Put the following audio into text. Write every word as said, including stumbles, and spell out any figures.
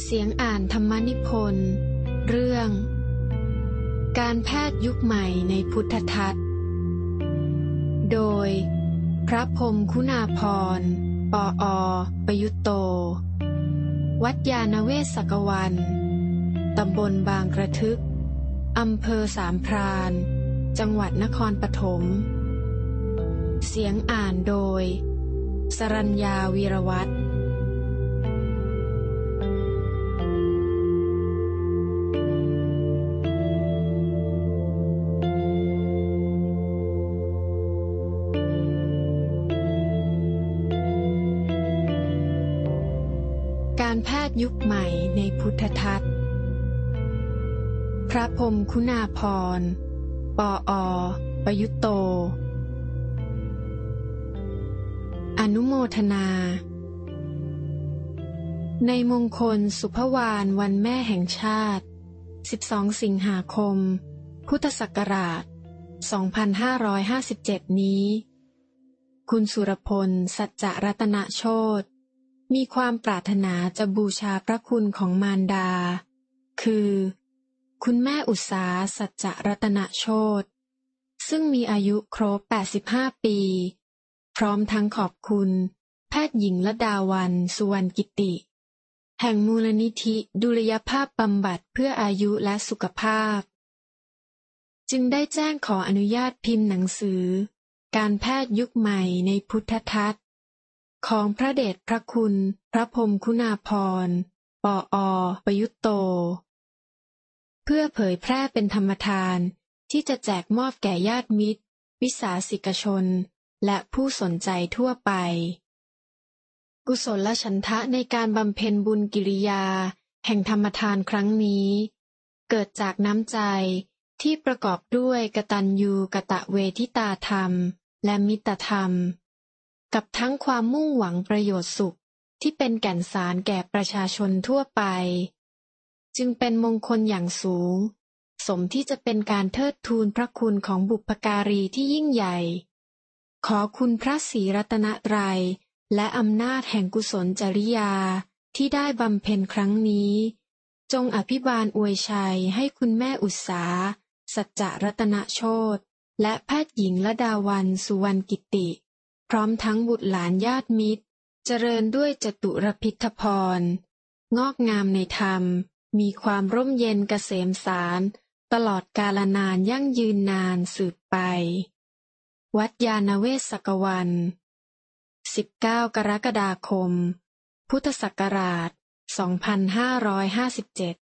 เสียงอ่านธรรมนิพนธ์เรื่องการแพทย์ยุคใหม่ในพุทธทัศน์โดยพระพรหมคุณาภรณ์ ปอ ประยุตโตวัดยานเวศกวันตำบลบางกระทึกอำเภอสามพรานจังหวัดนครปฐมเสียงอ่านโดยสรัญญาวีรวัฒน์การแพทย์ยุคใหม่ในพุทธทัศน์พระพรหมคุณาภรณ์ ปอ ประยุตโตอนุโมทนาในมงคลสุภวาลวันแม่แห่งชาติสิบสองสิงหาคมพุทธศักราชสองพันห้าร้อยห้าสิบเจ็ดนี้คุณสุรพลสัจจรัตนโชติมีความปรารถนาจะบูชาพระคุณของมารดาคือคุณแม่อุษาสัจจรัตนโชติซึ่งมีอายุครบแปดสิบห้าปีพร้อมทั้งขอบคุณแพทย์หญิงลดาวันสุวรรณกิติแห่งมูลนิธิดุลยภาพบำบัดเพื่ออายุและสุขภาพจึงได้แจ้งขออนุญาตพิมพ์หนังสือการแพทย์ยุคใหม่ในพุทธทัศน์ของพระเดชพระคุณพระพรหมคุณาภรณ์ ปอ ประยุตโตเพื่อเผยแพร่เป็นธรรมทานที่จะแจกมอบแก่ญาติมิตรวิสาสิกชนและผู้สนใจทั่วไปกุศลฉันทะในการบำเพ็ญบุญกิริยาแห่งธรรมทานครั้งนี้เกิดจากน้ำใจที่ประกอบด้วยกตัญญูกตเวทิตาธรรมและมิตรธรรมกับทั้งความมุ่งหวังประโยชน์สุขที่เป็นแก่นสารแก่ประชาชนทั่วไปจึงเป็นมงคลอย่างสูงสมที่จะเป็นการเทิดทูนพระคุณของบุพการีที่ยิ่งใหญ่ขอคุณพระศรีรัตนตรัยและอำนาจแห่งกุศลจริยาที่ได้บำเพ็ญครั้งนี้จงอภิบาลอวยชัยให้คุณแม่อุษาสัจจรัตนโชติและแพทย์หญิงลดาวันสุวรรณกิติพร้อมทั้งบุตรหลานญาติมิตรเจริญด้วยจตุรพิทธพรงอกงามในธรรมมีความร่มเย็นเกษมสารตลอดกาลนานยั่งยืนนานสืบไปวัดยานเวศกวันสิบเก้ากรกฎาคมพุทธศักราชสองพันห้าร้อยห้าสิบเจ็ด